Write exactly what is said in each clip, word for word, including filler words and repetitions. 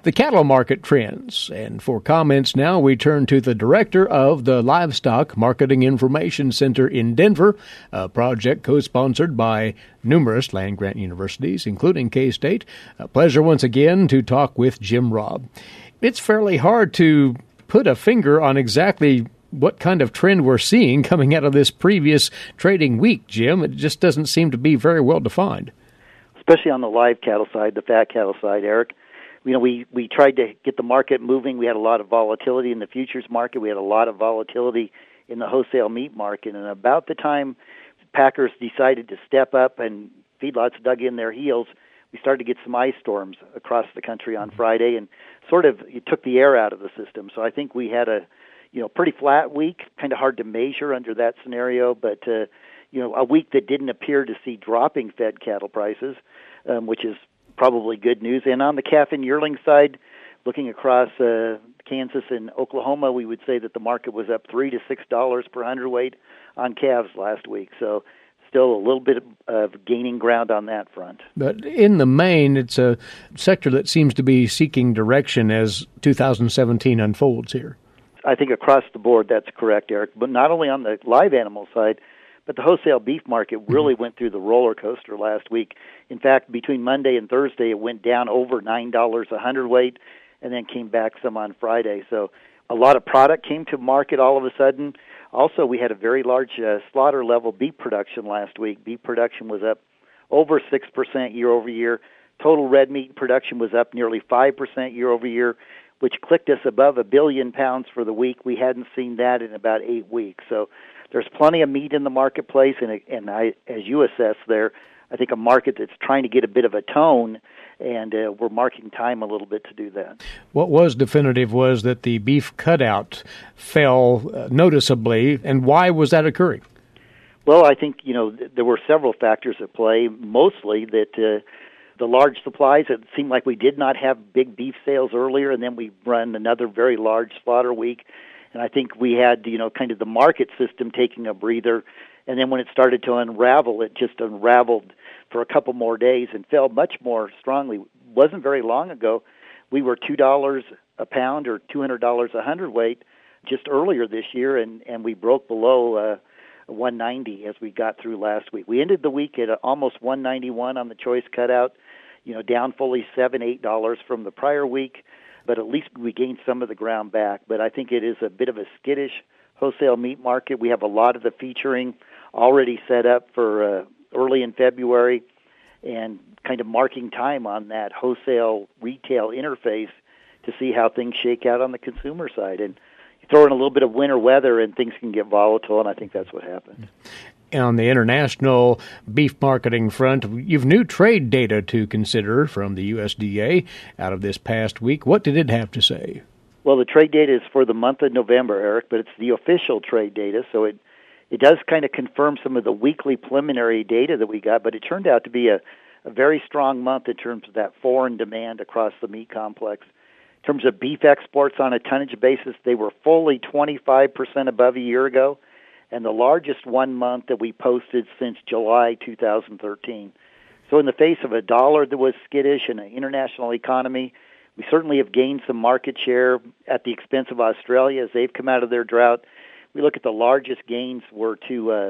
the cattle market trends. And for comments now, we turn to the director of the Livestock Marketing Information Center in Denver, a project co-sponsored by numerous land-grant universities, including K-State. A pleasure once again to talk with Jim Robb. It's fairly hard to put a finger on exactly what kind of trend we're seeing coming out of this previous trading week, Jim. It just doesn't seem to be very well defined. Especially on the live cattle side, the fat cattle side, Eric. You know, we, we tried to get the market moving. We had a lot of volatility in the futures market. We had a lot of volatility in the wholesale meat market. And about the time packers decided to step up and feedlots dug in their heels, we started to get some ice storms across the country on Friday, and sort of it took the air out of the system. So I think we had a, you know, pretty flat week, kind of hard to measure under that scenario, but, uh, you know, a week that didn't appear to see dropping fed cattle prices, um, which is probably good news. And on the calf and yearling side, looking across uh, Kansas and Oklahoma, we would say that the market was up three to six dollars per hundredweight on calves last week. So still a little bit of gaining ground on that front. But in the main, it's a sector that seems to be seeking direction as two thousand seventeen unfolds here. I think across the board that's correct, Eric. But not only on the live animal side, but the wholesale beef market really mm-hmm. went through the roller coaster last week. In fact, between Monday and Thursday, it went down over nine dollars a hundredweight and then came back some on Friday. So a lot of product came to market all of a sudden. Also, we had a very large uh, slaughter-level beef production last week. Beef production was up over six percent year over year. Total red meat production was up nearly five percent year over year, which clicked us above a billion pounds for the week. We hadn't seen that in about eight weeks. So there's plenty of meat in the marketplace, and, and I, as you assess there, I think a market that's trying to get a bit of a tone, and uh, we're marking time a little bit to do that. What was definitive was that the beef cutout fell uh, noticeably, and why was that occurring? Well, I think, you know, th- there were several factors at play, mostly that uh, the large supplies, it seemed like we did not have big beef sales earlier, and then we run another very large slaughter week. And I think we had, you know, kind of the market system taking a breather. And then when it started to unravel, it just unraveled for a couple more days and fell much more strongly. It wasn't very long ago. We were two dollars a pound or two hundred dollars a hundredweight just earlier this year, and, and we broke below uh, one ninety as we got through last week. We ended the week at almost one ninety-one on the choice cutout, you know, down fully seven, eight dollars from the prior week. But at least we gained some of the ground back. But I think it is a bit of a skittish wholesale meat market. We have a lot of the featuring already set up for uh, early in February, and kind of marking time on that wholesale retail interface to see how things shake out on the consumer side. And you throw in a little bit of winter weather and things can get volatile, and I think that's what happened. On the international beef marketing front, you've new trade data to consider from the U S D A out of this past week. What did it have to say? Well, the trade data is for the month of November, Eric, but it's the official trade data, so it it does kind of confirm some of the weekly preliminary data that we got, but it turned out to be a, a very strong month in terms of that foreign demand across the meat complex. In terms of beef exports on a tonnage basis, they were fully twenty-five percent above a year ago, and the largest one month that we posted since July two thousand thirteen. So in the face of a dollar that was skittish and an international economy, we certainly have gained some market share at the expense of Australia as they've come out of their drought. We look at the largest gains were to uh,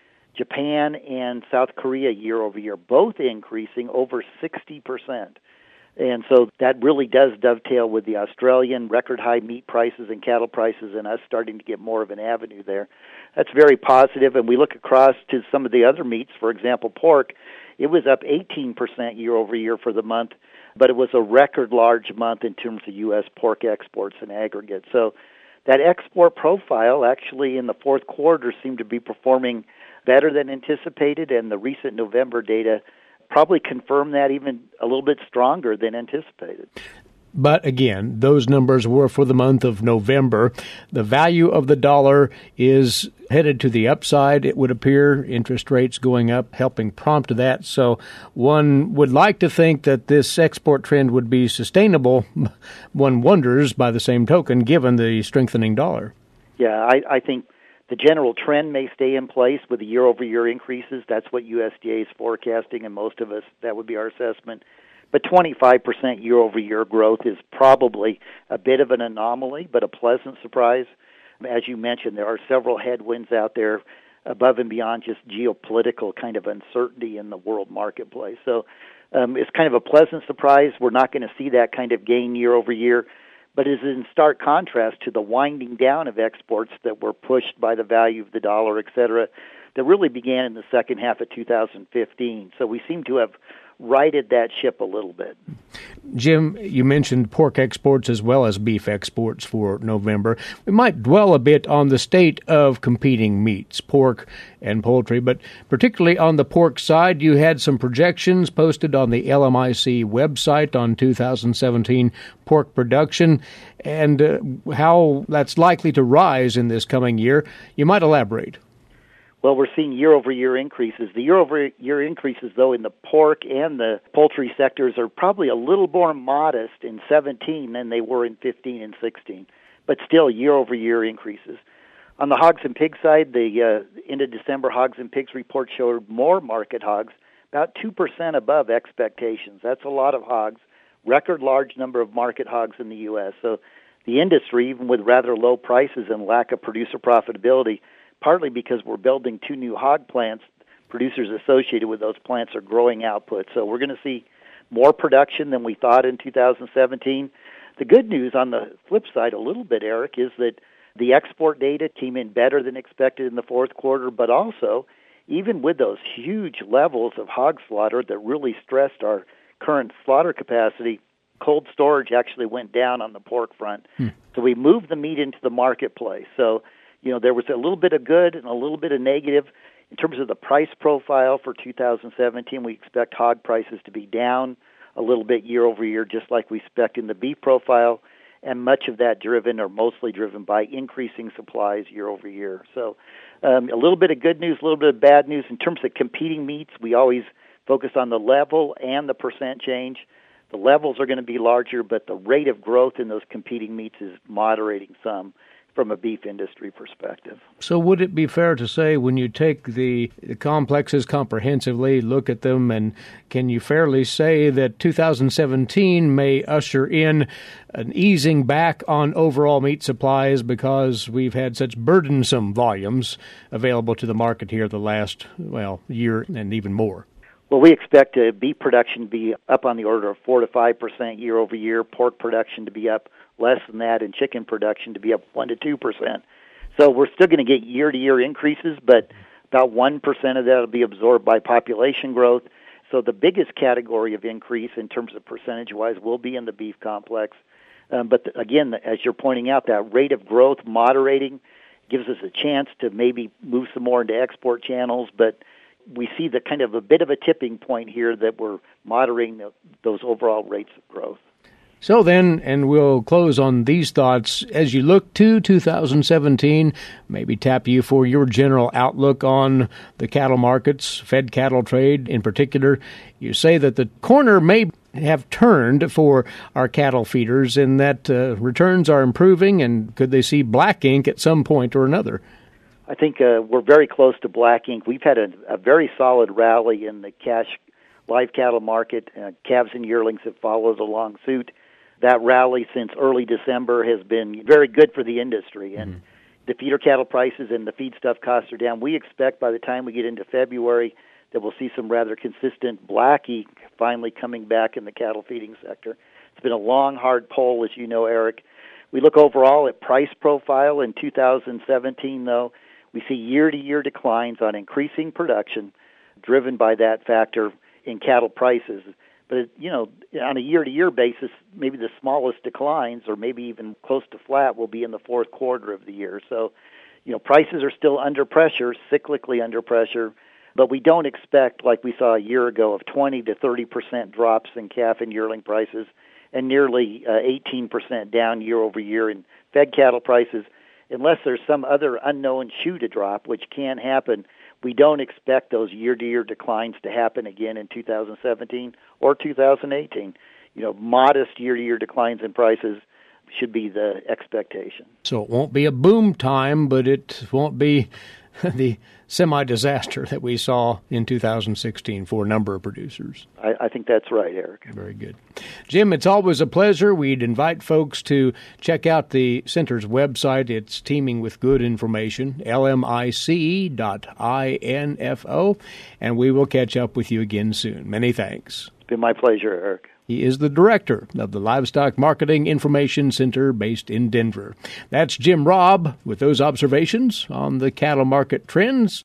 Japan and South Korea year over year, both increasing over sixty percent. And so that really does dovetail with the Australian record high meat prices and cattle prices and us starting to get more of an avenue there. That's very positive. And we look across to some of the other meats, for example, pork. It was up eighteen percent year over year for the month, but it was a record large month in terms of U S pork exports in aggregate. So that export profile actually in the fourth quarter seemed to be performing better than anticipated, and the recent November data probably confirmed that even a little bit stronger than anticipated. But again, those numbers were for the month of November. The value of the dollar is headed to the upside, it would appear. Interest rates going up, helping prompt that. So one would like to think that this export trend would be sustainable. One wonders, by the same token, given the strengthening dollar. Yeah, I, I think the general trend may stay in place with the year-over-year increases. That's what U S D A is forecasting, and most of us, that would be our assessment. But twenty-five percent year-over-year growth is probably a bit of an anomaly, but a pleasant surprise. As you mentioned, there are several headwinds out there above and beyond just geopolitical kind of uncertainty in the world marketplace. So um, it's kind of a pleasant surprise. We're not going to see that kind of gain year-over-year, but it's in stark contrast to the winding down of exports that were pushed by the value of the dollar, et cetera, that really began in the second half of two thousand fifteen. So we seem to have righted that ship a little bit. Jim, you mentioned pork exports as well as beef exports for November. We might dwell a bit on the state of competing meats, pork and poultry, but particularly on the pork side, you had some projections posted on the L M I C website on two thousand seventeen pork production and uh, how that's likely to rise in this coming year. You might elaborate. Well, we're seeing year-over-year increases. The year-over-year increases, though, in the pork and the poultry sectors are probably a little more modest in seventeen than they were in fifteen and sixteen, but still year-over-year increases. On the hogs and pig side, the uh, end of December hogs and pigs report showed more market hogs, about two percent above expectations. That's a lot of hogs, record large number of market hogs in the U S. So the industry, even with rather low prices and lack of producer profitability, partly because we're building two new hog plants, producers associated with those plants are growing output. So we're going to see more production than we thought in two thousand seventeen. The good news on the flip side a little bit, Eric, is that the export data came in better than expected in the fourth quarter, but also, even with those huge levels of hog slaughter that really stressed our current slaughter capacity, cold storage actually went down on the pork front. Hmm. So we moved the meat into the marketplace. So you know, there was a little bit of good and a little bit of negative. In terms of the price profile for two thousand seventeen, we expect hog prices to be down a little bit year over year, just like we expect in the beef profile, and much of that driven or mostly driven by increasing supplies year over year. So um, a little bit of good news, a little bit of bad news. In terms of competing meats, we always focus on the level and the percent change. The levels are going to be larger, but the rate of growth in those competing meats is moderating some from a beef industry perspective. So would it be fair to say when you take the, the complexes comprehensively, look at them, and can you fairly say that two thousand seventeen may usher in an easing back on overall meat supplies because we've had such burdensome volumes available to the market here the last, well, year and even more? Well, we expect uh, beef production to be up on the order of four to five percent year over year, pork production to be up less than that, and chicken production to be up one to two percent. So we're still going to get year-to-year increases, but about one percent of that will be absorbed by population growth. So the biggest category of increase in terms of percentage-wise will be in the beef complex. Um, but the, again, as you're pointing out, that rate of growth moderating gives us a chance to maybe move some more into export channels, but we see the kind of a bit of a tipping point here that we're moderating the, those overall rates of growth. So then, and we'll close on these thoughts, as you look to two thousand seventeen, maybe tap you for your general outlook on the cattle markets, fed cattle trade in particular. You say that the corner may have turned for our cattle feeders and that uh, returns are improving, and could they see black ink at some point or another? I think uh, we're very close to black ink. We've had a, a very solid rally in the cash live cattle market. Uh, calves and yearlings have followed along suit. That rally since early December has been very good for the industry, and mm-hmm. the feeder cattle prices and the feedstuff costs are down. We expect by the time we get into February that we'll see some rather consistent black ink finally coming back in the cattle feeding sector. It's been a long, hard pull, as you know, Eric. We look overall at price profile in two thousand seventeen, though. We see year-to-year declines on increasing production driven by that factor in cattle prices. But, you know, on a year-to-year basis, maybe the smallest declines, or maybe even close to flat, will be in the fourth quarter of the year. So, you know, prices are still under pressure, cyclically under pressure, but we don't expect, like we saw a year ago, of twenty to thirty percent drops in calf and yearling prices and nearly uh, eighteen percent down year-over-year in fed cattle prices. Unless there's some other unknown shoe to drop, which can happen, we don't expect those year-to-year declines to happen again in two thousand seventeen or two thousand eighteen. You know, modest year-to-year declines in prices should be the expectation. So it won't be a boom time, but it won't be the semi-disaster that we saw in two thousand sixteen for a number of producers. I, I think that's right, Eric. Very good. Jim, it's always a pleasure. We'd invite folks to check out the center's website. It's teeming with good information, L M I C dot info, and we will catch up with you again soon. Many thanks. It's been my pleasure, Eric. He is the director of the Livestock Marketing Information Center based in Denver. That's Jim Robb with those observations on the cattle market trends.